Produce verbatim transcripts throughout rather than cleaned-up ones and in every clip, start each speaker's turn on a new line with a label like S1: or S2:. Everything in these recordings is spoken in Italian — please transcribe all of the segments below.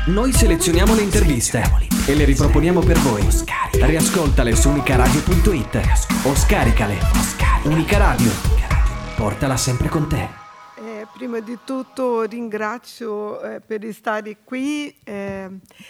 S1: Noi selezioniamo le interviste e le riproponiamo per voi. Riascoltale su unicaradio punto it o scaricale. Unica Radio, portala sempre con te.
S2: Eh, prima di tutto ringrazio eh, per stare qui eh,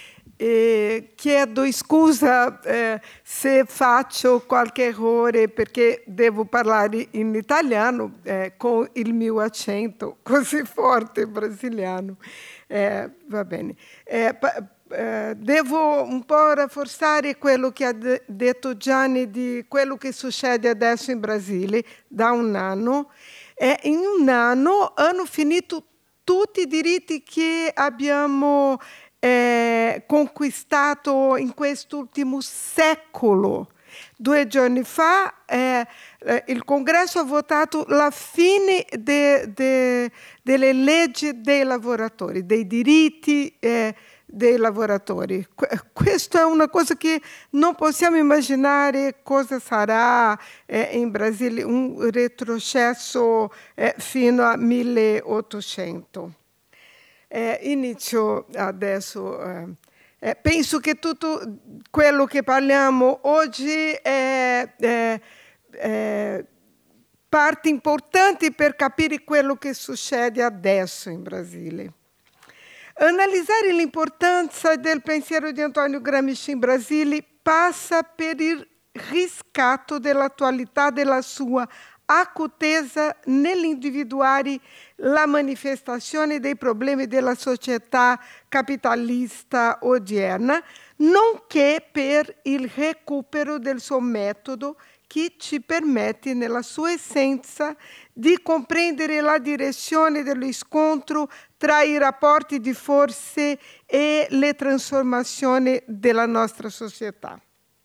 S2: e chiedo scusa eh, se faccio qualche errore perché devo parlare in italiano eh, con il mio accento così forte brasiliano. Eh, va bene. Eh, pa, eh, devo un po' rafforzare quello che ha de- detto Gianni di quello che succede adesso in Brasile da un anno. Eh, in un anno hanno finito tutti i diritti che abbiamo eh, conquistato in quest'ultimo secolo. Due giorni fa eh, il Congresso ha votato la fine de, de, delle leggi dei lavoratori, dei diritti eh, dei lavoratori. Questa è una cosa che non possiamo immaginare cosa sarà eh, in Brasile, un retrocesso eh, fino al milleottocento. Eh, inizio adesso... Eh, Eh, penso che tutto quello che parliamo oggi è, è, è parte importante per capire quello che succede adesso in Brasile. Analizzare l'importanza del pensiero di Antonio Gramsci in Brasile passa per il riscatto dell'attualità della sua acutezza nell'individuare la manifestazione dei problemi della società capitalista odierna, nonché per il recupero del suo metodo che ci permette, nella sua essenza, di comprendere la direzione dello scontro tra i rapporti di forze e le trasformazioni della nostra società.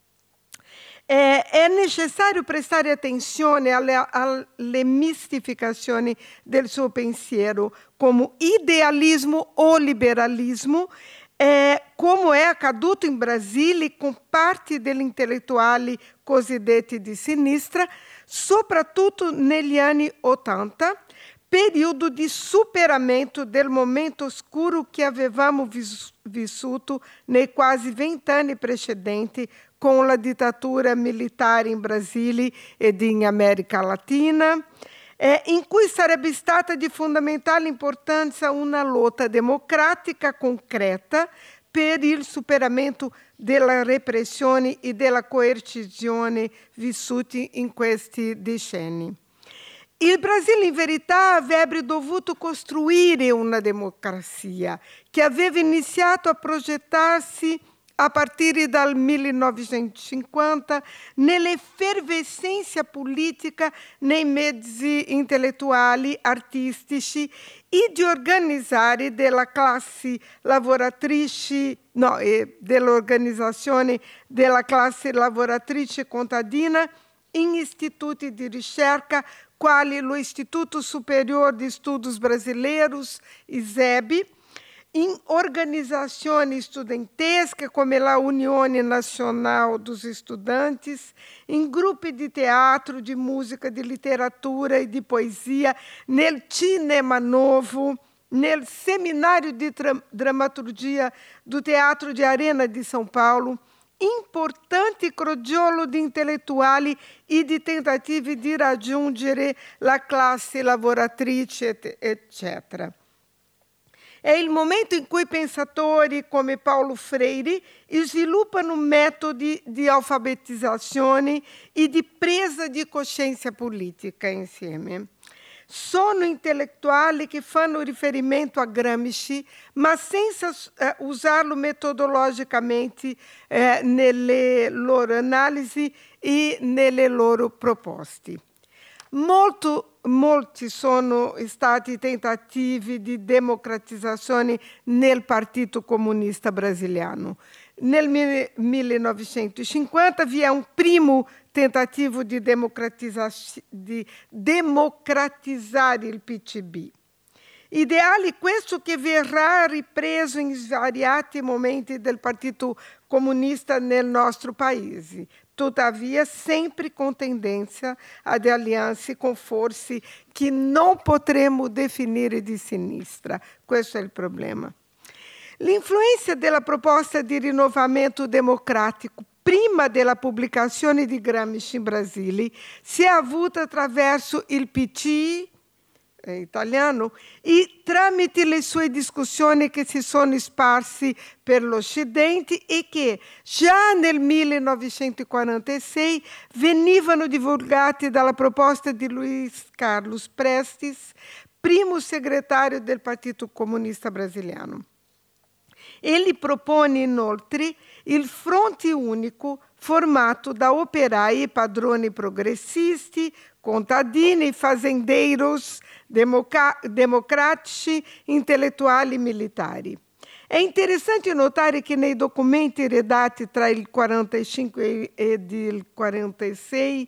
S2: È necessario prestare attenzione alle, alle mistificazioni del suo pensiero, come idealismo o liberalismo, eh, come è accaduto in Brasile con parti degli intellettuali cosiddetti di sinistra, soprattutto negli anni Ottanta, periodo di superamento del momento oscuro che avevamo vis- vissuto nei quasi vent'anni precedenti con la dittatura militare in Brasile ed in America Latina, eh, in cui sarebbe stata di fondamentale importanza una lotta democratica concreta per il superamento della repressione e della coercizione vissuti in questi decenni. Il Brasile, in verità, avrebbe dovuto costruire una democrazia che aveva iniziato a progettarsi a partire dal millenovecentocinquanta, nell'effervescenza politica, nei mezzi intellettuali, artistici e di organizzare della classe lavoratrice, no, eh, dell'organizzazione della classe lavoratrice contadina in istituti di ricerca quali lo Istituto Superior de Estudos Brasileiros, I S E B, in organizzazioni studentesche come la Unione Nacional dos Estudantes, in gruppi di teatro, di musica, di letteratura e di poesia, nel Cinema Novo, nel Seminário di Tra- Dramaturgia do Teatro de Arena di São Paulo, importante crogiolo di intellettuali e di tentative di raggiungere la classe lavoratrice, eccetera. È il momento in cui pensatori come Paulo Freire sviluppano metodi di alfabetizzazione e di presa di coscienza politica insieme. Sono intellettuali che fanno riferimento a Gramsci, ma senza eh, usarlo metodologicamente eh, nelle loro analisi e nelle loro proposte. Molto, molti sono stati tentativi di democratizzazione nel Partito Comunista Brasiliano. Nel millenovecentocinquanta vi è un primo tentativo di, di democratizzare il P C B. Ideale questo che verrà ripreso in svariati momenti del Partito Comunista nel nostro paese, tuttavia sempre con tendenza ad alleanze con forze che non potremo definire di sinistra. Questo è il problema. L'influenza della proposta di rinnovamento democratico prima della pubblicazione di Gramsci in Brasile si è avuta attraverso il P C I eh, italiano e tramite le sue discussioni che si sono sparse per l'Occidente e che già nel millenovecentoquarantasei venivano divulgate dalla proposta di Luiz Carlos Prestes, primo segretario del Partito Comunista Brasiliano. Ele propone inoltre il Fronte Unico formato da operai e padroni progressisti, contadini, fazendeiros, democa- democratici, intellettuali e militari. È interessante notare che nei documenti redatti tra il quarantacinque e il quarantasei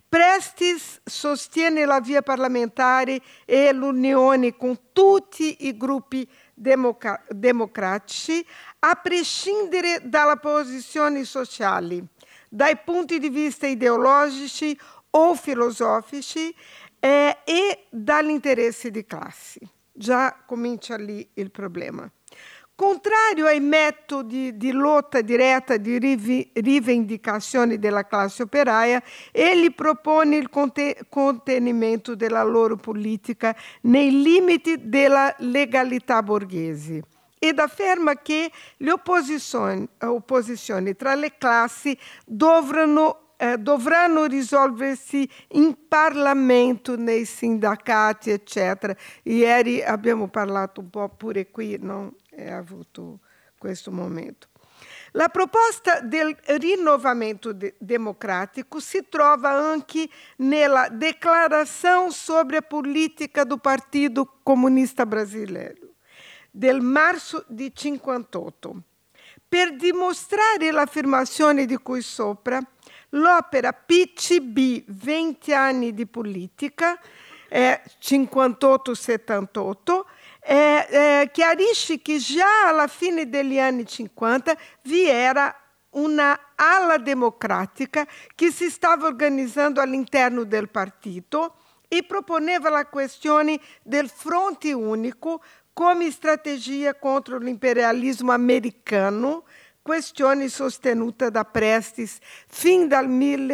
S2: Prestes sostiene la via parlamentare e l'unione con tutti i gruppi democa- democratici, a prescindere dalla posizione sociale, dai punti di vista ideologici o filosofici eh, e dall'interesse di classe. Già comincia lì il problema. Contrario ai metodi di lotta diretta di riv- rivendicazione della classe operaia, egli propone il conte- contenimento della loro politica nei limiti della legalità borghese ed afferma che le opposizioni, opposizioni tra le classi dovranno Eh, dovranno risolversi in Parlamento, nei sindacati, eccetera. Ieri abbiamo parlato un po' pure qui, no? È avuto questo momento. La proposta del rinnovamento de- democratico si trova anche nella Declaração sobre a Política do Partido Comunista Brasileiro, del marzo di cinquantotto. Per dimostrare l'affermazione di cui sopra, l'opera P C B, venti anni di politica, eh, cinquantotto settantotto, eh, eh, chiarisce che già alla fine degli anni cinquanta vi era una ala democratica che si stava organizzando all'interno del partito e proponeva la questione del fronte unico come strategia contro l'imperialismo americano, questione sostenuta da Prestes fin dal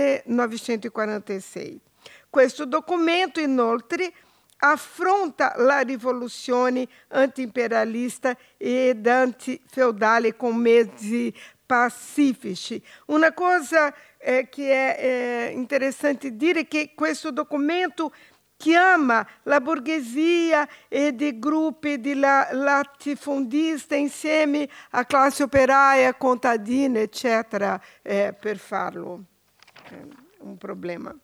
S2: millenovecentoquarantasei. Questo documento, inoltre, affronta la rivoluzione anti-imperialista ed anti-feudale con mezzi pacifici. Una cosa eh, che è eh, interessante dire che questo documento chiama la borghesia e i gruppi di la, latifundista insieme a classe operaia, contadina, eccetera, eh, per farlo. È un problema.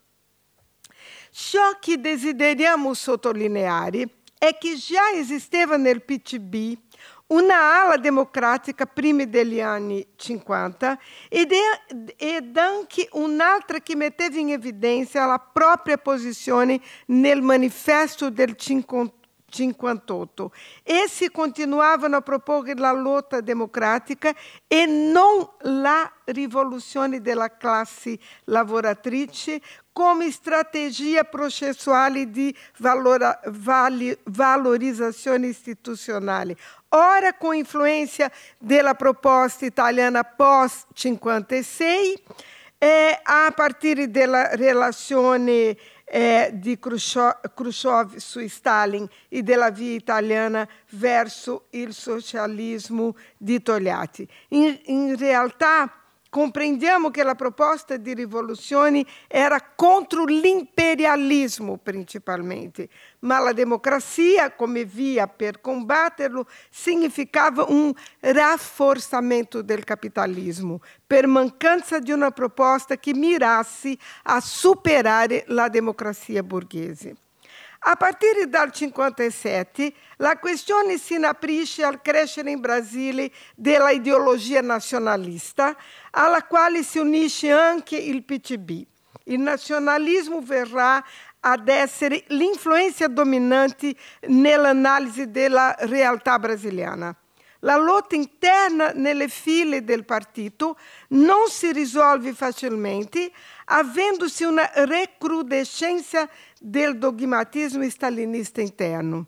S2: Ciò che desideriamo sottolineare è che già esisteva nel P C B una ala democratica prima degli anni cinquanta ed, è, ed anche un'altra che metteva in evidenza la propria posizione nel manifesto del cinquantotto. Essi continuavano a proporre la lotta democratica e non la rivoluzione della classe lavoratrice come strategia processuale di valora, vali, valorizzazione istituzionale. Ora, com influência della proposta italiana pós-cinquantasei, eh, a partir della relazione eh, di Khrushchev, Khrushchev su Stalin e della via italiana verso il socialismo di Togliatti. In, in realtà, comprendiamo che la proposta di rivoluzione era contro l'imperialismo principalmente, ma la democrazia come via per combatterlo significava un rafforzamento del capitalismo, per mancanza di una proposta che mirasse a superare la democrazia borghese. A partire dal cinquantasette, la questione si inaprisce al crescere in Brasile della ideologia nazionalista, alla quale si unisce anche il P C B. Il nazionalismo verrà ad essere l'influenza dominante nell'analisi della realtà brasiliana. La lotta interna nelle file del partito non si risolve facilmente, avendosi una recrudescenza del dogmatismo stalinista interno.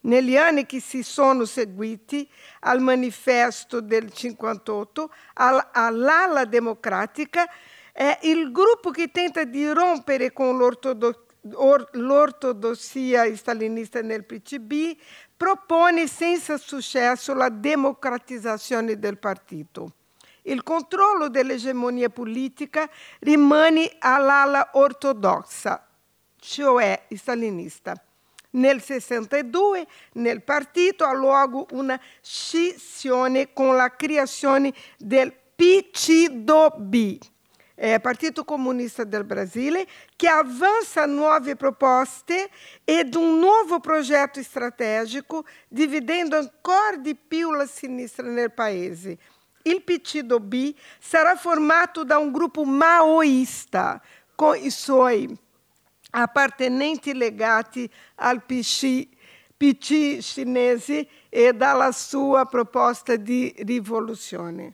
S2: Negli anni che si sono seguiti al manifesto del cinquantotto, all'ala democratica, è il gruppo che tenta di rompere con l'ortodossia l'ortodossia stalinista nel P C B, propone senza successo la democratizzazione del partito. Il controllo dell'egemonia politica rimane all'ala ortodossa, cioè stalinista. Nel sessantadue nel partito ha luogo una scissione con la creazione del P C D B, Eh, Partito Comunista del Brasile, che avança nuove proposte ed un nuovo progetto strategico, dividendo ancora di più la sinistra nel paese. Il P C D B sarà formato da un gruppo maoista, con i suoi appartenenti legati al P C, P C cinese e dalla sua proposta di rivoluzione.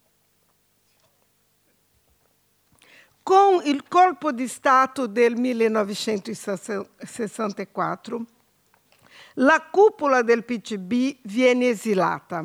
S2: Con il colpo di Stato del millenovecentosessantaquattro, la cupola del P C B viene esilata,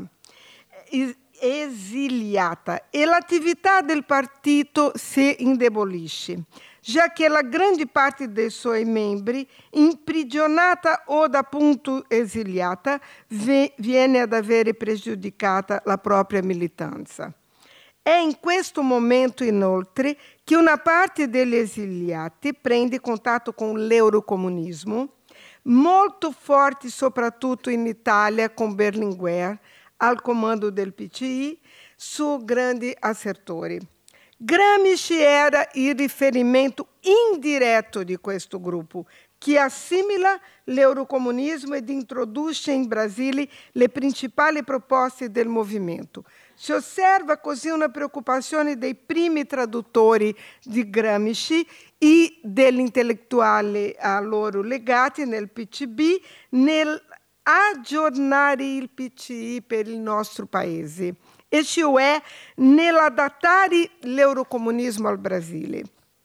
S2: esiliata e l'attività del partito si indebolisce, già che la grande parte dei suoi membri, imprigionata o appunto esiliata, viene ad avere pregiudicata la propria militanza. È in questo momento, inoltre, che una parte degli esiliati prende contatto con l'eurocomunismo, molto forte soprattutto in Italia con Berlinguer, al comando del P C I, suo grande assertore. Gramsci era il riferimento indiretto di questo gruppo, che assimila l'eurocomunismo ed introduce in Brasile le principali proposte del movimento. Si osserva così una preoccupazione dei primi traduttori di Gramsci e degli intellettuali a loro legati nel P C B nel aggiornare il P C I per il nostro paese, e cioè nell'adattare l'eurocomunismo al Brasile.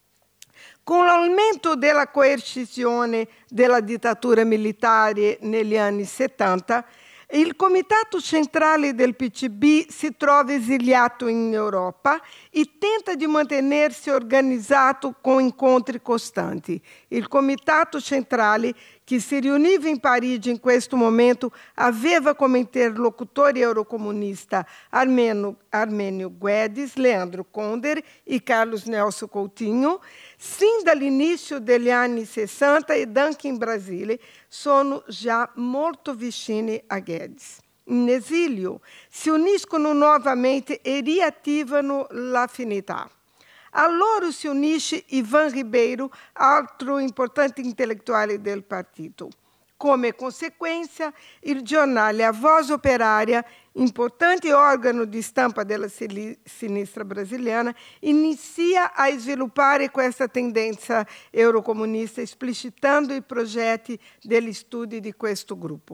S2: Con l'aumento della coercizione della dittatura militare negli anni settanta, il Comitato Centrale del P C B si trova esiliato in Europa e tenta di mantenersi organizzato con incontri costanti. Il Comitato Centrale, che si riuniva in Parigi in questo momento, aveva come interlocutori eurocomunista Armenio, Armenio Guedes, Leandro Conder e Carlos Nelson Coutinho. Sin dall'inizio degli anni sessanta ed anche in Brasile sono già molto vicini a Guedes. In esilio si uniscono nuovamente e riattivano l'affinità. A loro si unisce Ivan Ribeiro, altro importante intellettuale del partito. Come conseguenza, il giornale A Voz Operária, importante organo di stampa della sinistra brasiliana, inizia a sviluppare questa tendenza eurocomunista, esplicitando i progetti degli studi di questo gruppo.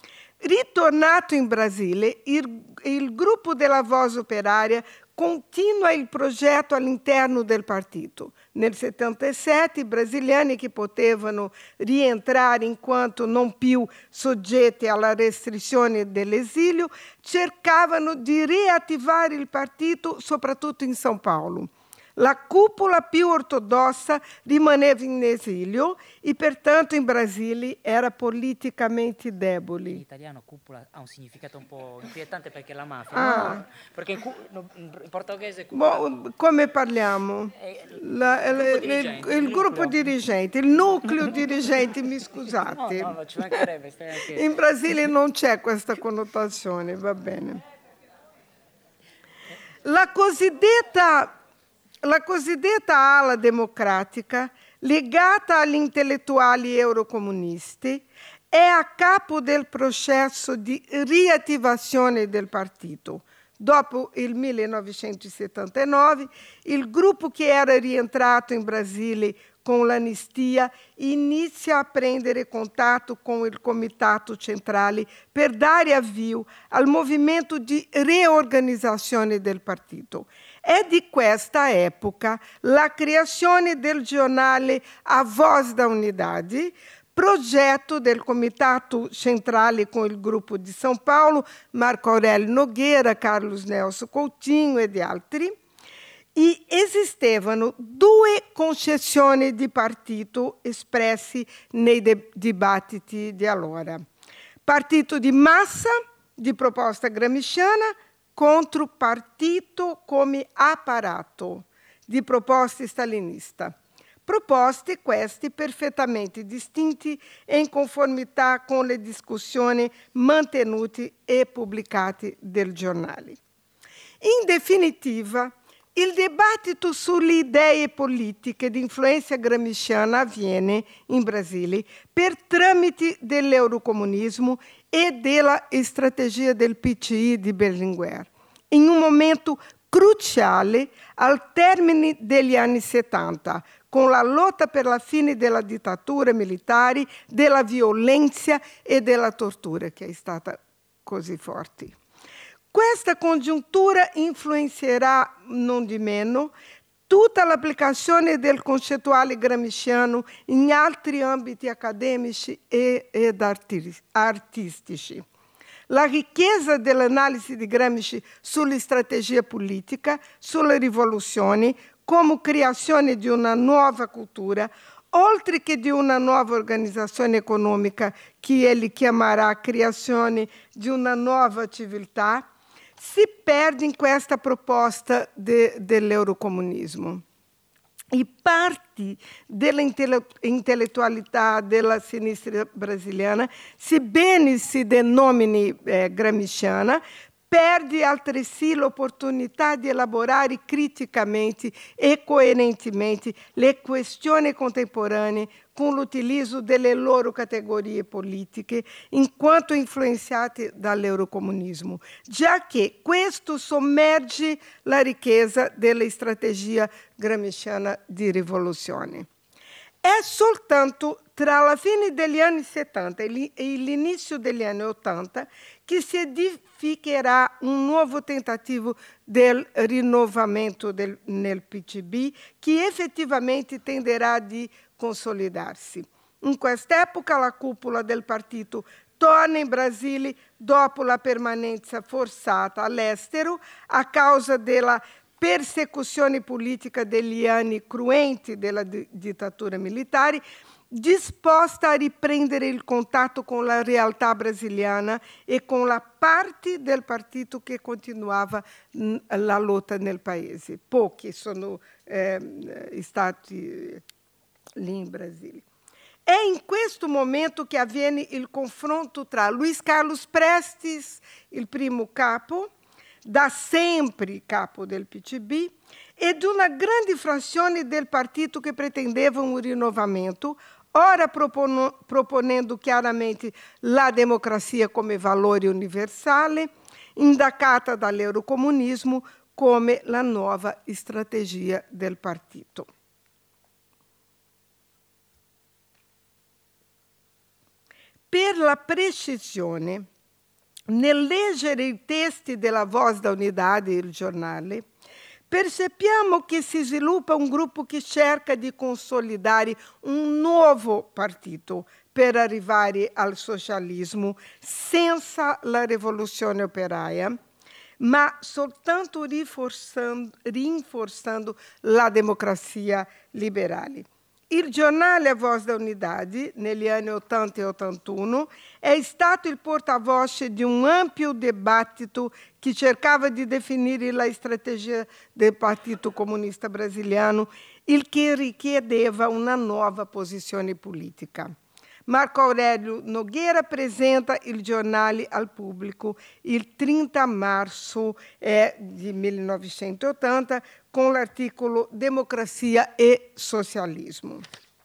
S2: Ritornato in Brasile, il, il gruppo della Voz Operária continua il progetto all'interno del partito. Nel settantasette i brasiliani che potevano rientrare in quanto non più soggetti alla restrizione dell'esilio cercavano di riattivare il partito soprattutto in São Paulo. La cupola più ortodossa rimaneva in esilio e pertanto in Brasile era politicamente debole.
S3: In italiano cupola ha un significato un po' inquietante perché la mafia,
S2: ah.
S3: no? Perché in, cu- no, in portoghese cupola...
S2: Bo, come parliamo? La, il, gruppo il, il, il gruppo dirigente, il nucleo dirigente, mi scusate.
S3: No, no, ci mancherebbe. Anche...
S2: In Brasile non c'è questa connotazione, va bene. La cosiddetta La cosiddetta ala democratica, legata agli intellettuali eurocomunisti, è a capo del processo di riattivazione del partito. Dopo il millenovecentosettantanove, il gruppo che era rientrato in Brasile con l'anistia inizia a prendere contatto con il Comitato Centrale per dare avvio al movimento di riorganizzazione del partito. È di questa epoca la creazione del giornale A Voz da Unidade, progetto del Comitato Centrale com il Gruppo di São Paulo, Marco Aurélio Nogueira, Carlos Nelson Coutinho e di altri, e esistevano due concezioni di partito espressi nei de- dibattiti di allora. Partito di massa, di proposta gramsciana, contro partito come apparato, di proposta stalinista. Proposte queste perfettamente distinti e in conformità con le discussioni mantenute e pubblicate del giornale. In definitiva, il dibattito sulle idee politiche di influenza gramsciana avviene in Brasile per tramite dell'eurocomunismo e della strategia del P C I di Berlinguer, in un momento cruciale al termine degli anni settanta, con la lotta per la fine della dittatura militare, della violenza e della tortura, che è stata così forte. Questa congiuntura influenzerà, non di meno, tutta l'applicazione del concettuale gramsciano in altri ambiti accademici e, ed arti- artistici. La ricchezza dell'analisi di Gramsci sulla strategia politica, sulle rivoluzioni, come creazione di una nuova cultura, oltre che di una nuova organizzazione economica, che egli chiamerà creazione di una nuova civiltà, si perde in questa proposta de, dell'eurocomunismo. E parte della intellettualità della sinistra brasiliana, sebbene si denomini eh, gramsciana, perde altresì l'opportunità di elaborare criticamente e coerentemente le questioni contemporanee con l'utilizzo delle loro categorie politiche in quanto influenzate dall'eurocomunismo, già che questo sommerge la ricchezza della strategia gramsciana di rivoluzione. È soltanto tra la fine degli anni settanta e l'inizio degli anni ottanta che si edificherà un nuovo tentativo del rinnovamento del, nel P C B che effettivamente tenderà a consolidarsi. In quest'epoca la cupola del partito torna in Brasile dopo la permanenza forzata all'estero a causa della persecuzione politica degli anni cruenti della di- dittatura militare, disposta a riprendere il contatto con la realtà brasiliana e con la parte del partito che continuava mh, la lotta nel paese. Pochi sono eh, stati lì in Brasile. È in questo momento che avviene il confronto tra Luiz Carlos Prestes, il primo capo, da sempre capo del P C B, ed una grande frazione del partito che pretendeva un rinnovamento, ora propono, proponendo chiaramente la democrazia come valore universale, indicata dall'eurocomunismo come la nuova strategia del partito. Per la precisione, nel leggere i testi della Voz da Unidade, il giornale, percepiamo che si sviluppa un gruppo che cerca di consolidare un nuovo partito per arrivare al socialismo senza la rivoluzione operaia, ma soltanto rinforzando, rinforzando la democrazia liberale. Il giornale A Voz da Unidade, negli anni ottanta e ottantuno, è stato il portavoce di un ampio dibattito che cercava di definire la strategia del Partito Comunista Brasiliano, il che richiedeva una nuova posizione politica. Marco Aurélio Nogueira apresenta il giornale al pubblico il trenta marzo eh, di millenovecentottanta con l'articolo Democrazia e Socialismo.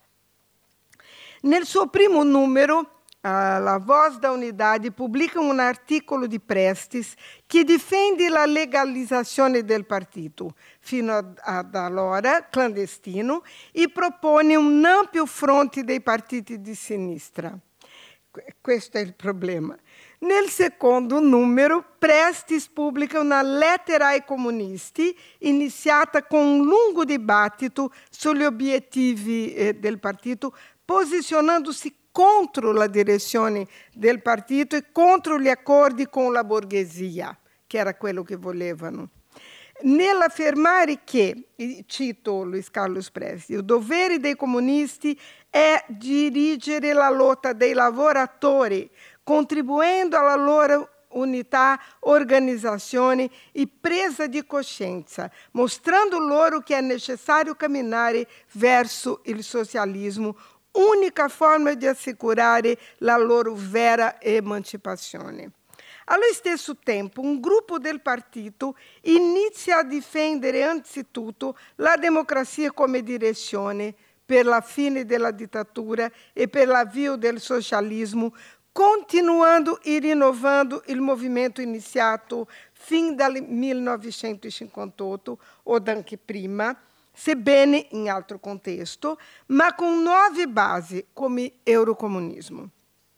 S2: Nel suo primo numero, la Voz da Unidade pubblica un articolo di Prestes che difende la legalizzazione del partito, fino ad allora clandestino, e propone un ampio fronte dei partiti di sinistra. Questo è il problema. Nel secondo numero, Prestes pubblica una lettera ai comunisti, iniziata con un lungo dibattito sugli obiettivi eh, del partito, posizionando-si contro la direzione del partito e contro gli accordi con la borghesia, che era quello che volevano. Nell'affermare che, cito Luiz Carlos Prestes, il dovere dei comunisti è dirigere la lotta dei lavoratori, contribuendo alla loro unità, organizzazione e presa di coscienza, mostrando loro che è necessario camminare verso il socialismo, unica forma di assicurare la loro vera emancipazione. Allo stesso tempo, un gruppo del partito inizia a difendere anzitutto la democrazia come direzione per la fine della dittatura e per l'avvio del socialismo, continuando e rinnovando il movimento iniziato fin dal millenovecentocinquantotto o anche prima, sebbene in altro contesto, ma con nuove basi come eurocomunismo.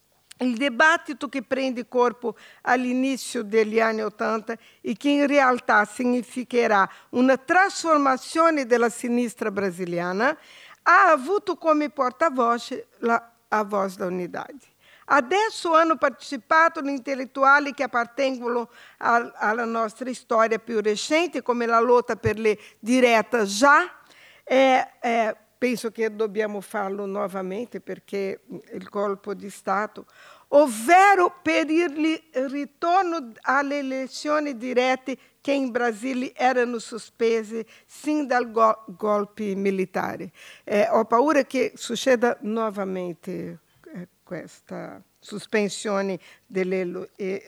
S2: Il dibattito che prende corpo all'inizio degli anni Ottanta e che in realtà significherà una trasformazione della sinistra brasiliana ha avuto come portavoce la, a Voz da Unidade. Adesso hanno partecipato gli intellettuali che appartengono a, alla nostra storia più recente, come la lotta per le dirette già. Eh, eh, penso che dobbiamo farlo nuovamente perché il colpo di Stato, ovvero per il ritorno alle elezioni dirette che in Brasile erano sospese sin dal go- golpe militare. Eh, ho paura che succeda nuovamente questa sospensione delle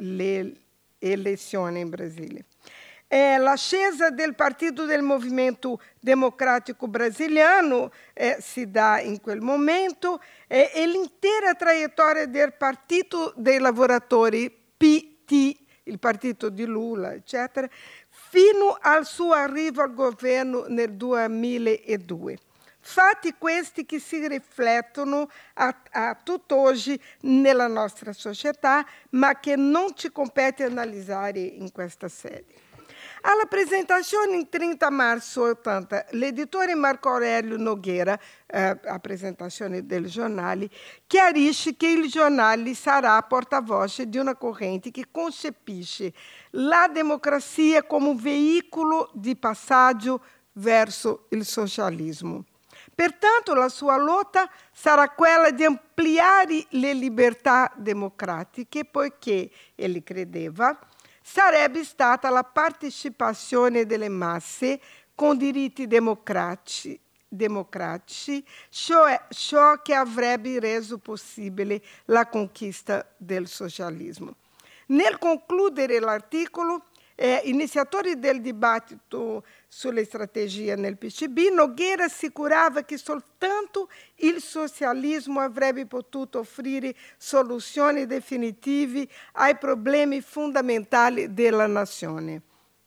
S2: le elezioni in Brasile. Eh, l'ascesa del Partito del Movimento Democrático Brasiliano eh, si dà in quel momento eh, e l'intera traiettoria del Partito dei Lavoratori, P T, il partito di Lula, eccetera, fino al suo arrivo al governo nel duemiladue. Fatti questi che si riflettono a, a tutt'oggi nella nostra società, ma che non ci compete analizzare in questa sede. Alla presentazione in trenta marzo ottanta, l'editore Marco Aurelio Nogueira, eh, a presentazione del giornale, chiarisce che il giornale sarà portavoce di una corrente che concepisce la democrazia come un veicolo di passaggio verso il socialismo. Pertanto la sua lotta sarà quella di ampliare le libertà democratiche, poiché, egli credeva, sarebbe stata la partecipazione delle masse con diritti democratici, democratici cioè ciò che avrebbe reso possibile la conquista del socialismo. Nel concludere l'articolo, Eh, iniziatori del dibattito sulle strategie nel P C B, Nogueira assicurava che soltanto il socialismo avrebbe potuto offrire soluzioni definitive ai problemi fondamentali della nazione.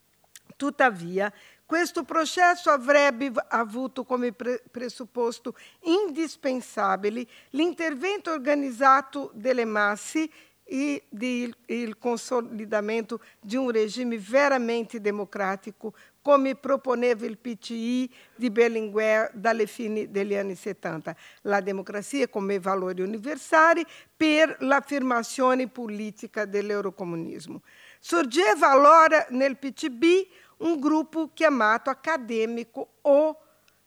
S2: Tuttavia, questo processo avrebbe avuto come pre- presupposto indispensabile l'intervento organizzato delle masse e di, il consolidamento di un regime veramente democratico, come proponeva il P C I di Berlinguer dalle fine degli anni settanta. La democrazia come valore universale per l'affermazione politica dell'eurocomunismo. Sorgeva allora nel P C B un gruppo chiamato accademico o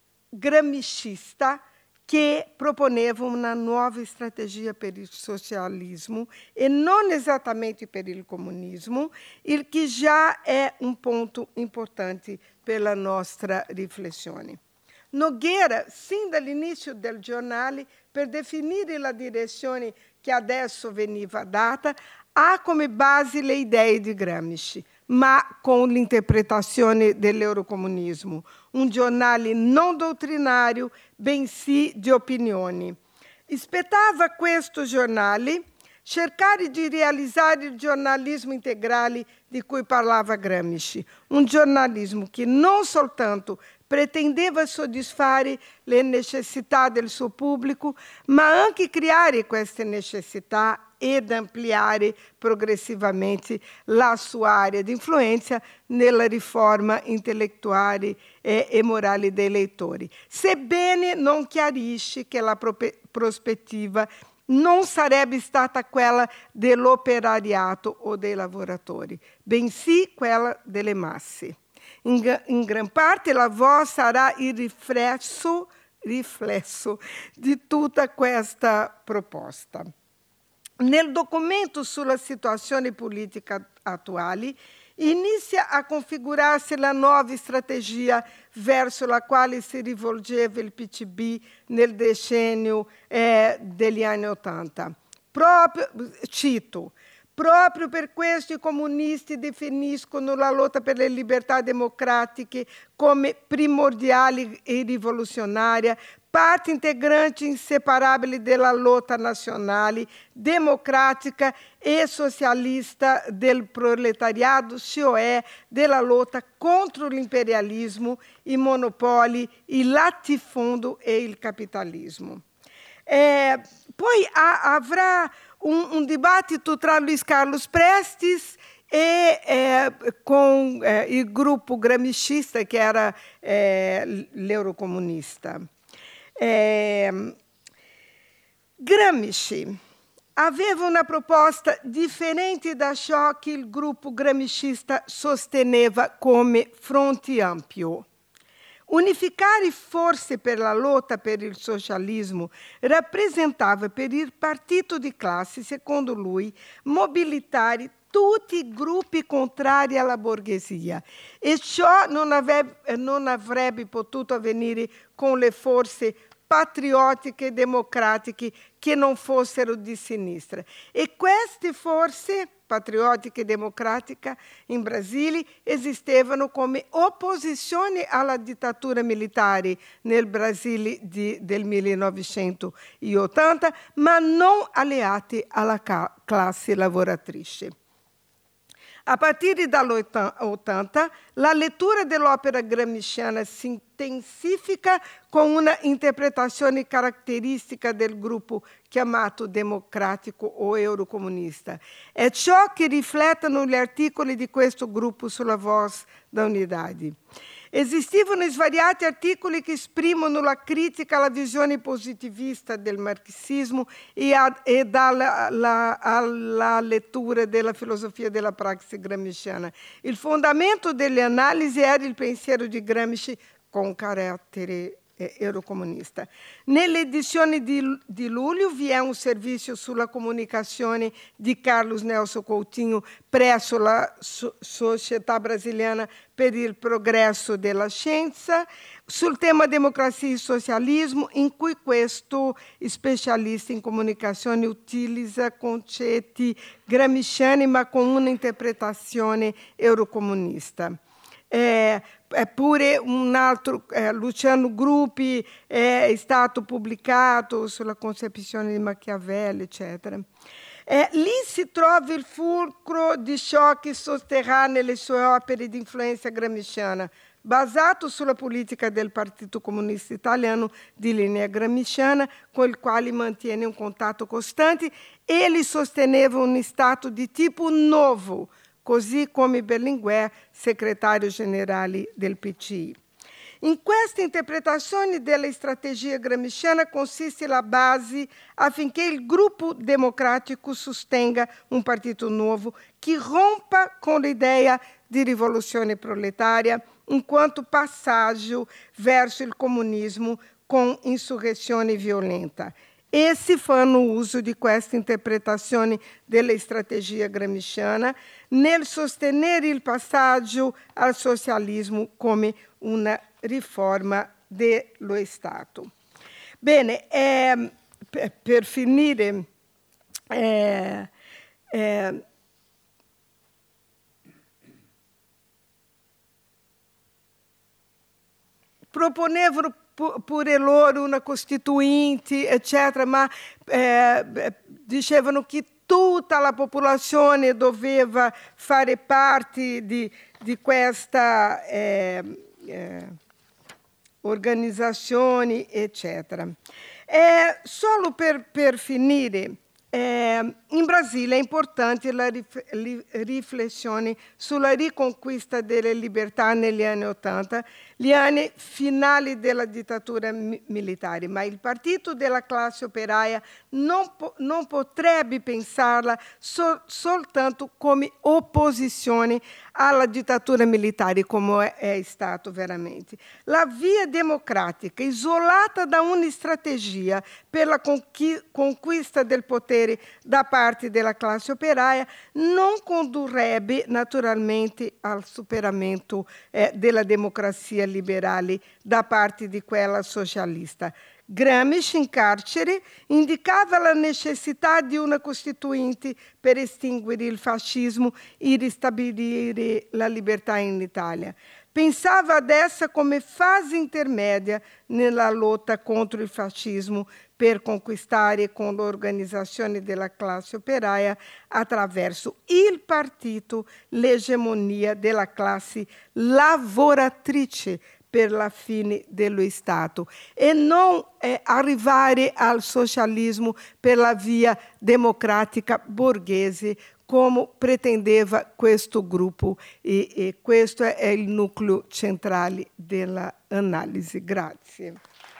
S2: gramscista, che proponeva una nuova strategia per il socialismo e non esattamente per il comunismo, il che già è un punto importante per la nostra riflessione. Nogueira, sin dall'inizio del giornale, per definire la direzione che adesso veniva data, ha come base le idee di Gramsci, ma con l'interpretazione dell'eurocomunismo, un giornale non doutrinario, bensì di opinioni. Spettava a questo giornale cercare di realizzare il giornalismo integrale di cui parlava Gramsci, un giornalismo che non soltanto pretendeva soddisfare le necessità del suo pubblico, ma anche creare queste necessità ed ampliare progressivamente la sua area di influenza nella riforma intellettuale e, e morale dei lettori, sebbene non chiarisce che la prospettiva non sarebbe stata quella dell'operariato o dei lavoratori, bensì quella delle masse. In, in gran parte la voz sarà il riflesso, riflesso di tutta questa proposta. Nel documento sulla situazione politica attuale inizia a configurarsi la nuova strategia verso la quale si rivolgeva il P C B nel decennio eh, degli anni Ottanta. Proprio, cito, proprio per questo i comunisti definiscono la lotta per le libertà democratiche come primordiale e rivoluzionaria, parte integrante inseparabile della lotta nazionale, democrática e socialista del proletariado, cioè della lotta contro l'imperialismo, i monopoli, il latifondo e il capitalismo. Eh, poi ha, avrà un, un dibattito tra Luiz Carlos Prestes e eh, con eh, il gruppo gramscista, che era eh, l'eurocomunista. Eh, Gramsci aveva una proposta differente da ciò che il gruppo gramscista sosteneva come fronte ampio. Unificare forze per la lotta per il socialismo rappresentava per il partito di classe, secondo lui, mobilitare tutti i gruppi contrari alla borghesia, e ciò non avrebbe, non avrebbe potuto avvenire con le forze patriottiche e democratiche che non fossero di sinistra. E queste forze patriottiche e democratiche in Brasile esistevano come opposizione alla dittatura militare nel Brasile di, del millenovecentottanta, ma non alleate alla classe lavoratrice. A partire dall'ottanta, la lettura dell'opera gramsciana si intensifica con una interpretazione caratteristica del gruppo chiamato democratico o eurocomunista. È ciò che riflettono gli articoli di questo gruppo sulla voz da unidade. Esistivano svariati articoli che esprimono la critica alla visione positivista del marxismo e, a, e dalla, la, alla lettura della filosofia della praxis gramsciana. Il fondamento delle analisi era il pensiero di Gramsci con carattere eh, eurocomunista. Nell'edizione di, di luglio vi è un servizio sulla comunicazione di Carlos Nelson Coutinho presso la so- Società Brasiliana per il Progresso della Scienza, sul tema democrazia e socialismo, in cui questo specialista in comunicazione utilizza concetti gramsciani ma con una interpretazione eurocomunista. Eh, Eppure un altro, eh, Luciano Gruppi, eh, è stato pubblicato sulla concezione di Machiavelli, eccetera. Eh, lì si trova il fulcro di ciò che sosterrà nelle sue opere di influenza gramsciana, basato sulla politica del Partito Comunista Italiano di linea gramsciana, con il quale mantiene un contatto costante. Ele sosteneva un Stato di tipo nuovo, così come Berlinguer, segretario generale del P C I. In questa interpretazione della strategia gramsciana consiste la base affinché il gruppo democratico sostenga un partito nuovo che rompa con l'idea di rivoluzione proletaria enquanto passaggio verso il comunismo con insurrezione violenta. Essi fanno uso di questa interpretazione della strategia gramsciana nel sostenere il passaggio al socialismo come una riforma dello Stato. Bene, eh, per, per finire, eh, eh, proponevano pure loro una costituinte, eccetera, ma eh, dicevano che tutta la popolazione doveva fare parte di, di questa eh, eh, organizzazione, eccetera. Eh, solo per, per finire, eh, in Brasile è importante la rif- li- riflessione sulla riconquista delle libertà negli anni Ottanta, gli anni finali della dittatura mi- militare, ma il partito della classe operaia non, po- non potrebbe pensarla so- soltanto come opposizione alla dittatura militare, come è, è stato veramente. La via democratica, isolata da una strategia per la conqui- conquista del potere da parte della classe operaia, non condurrebbe naturalmente al superamento eh, della democrazia liberale da parte di quella socialista. Gramsci, in carcere, indicava la necessità di una costituinte per estinguere il fascismo e ristabilire la libertà in Italia. Pensava ad essa come fase intermedia nella lotta contro il fascismo per conquistare con l'organizzazione della classe operaia attraverso il partito l'egemonia della classe lavoratrice per la fine dello Stato e non eh, arrivare al socialismo per la via democratica borghese come pretendeva questo gruppo e, e questo è il nucleo centrale dell'analisi. Grazie.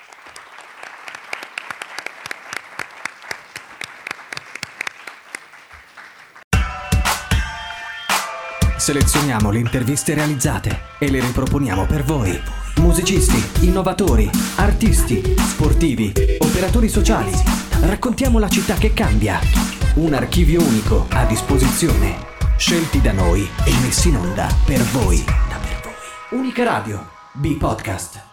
S1: Selezioniamo le interviste realizzate e le riproponiamo per voi. Musicisti, innovatori, artisti, sportivi, operatori sociali. Raccontiamo la città che cambia. Un archivio unico a disposizione. Scelti da noi e messi in onda per voi. Unica Radio, B-Podcast.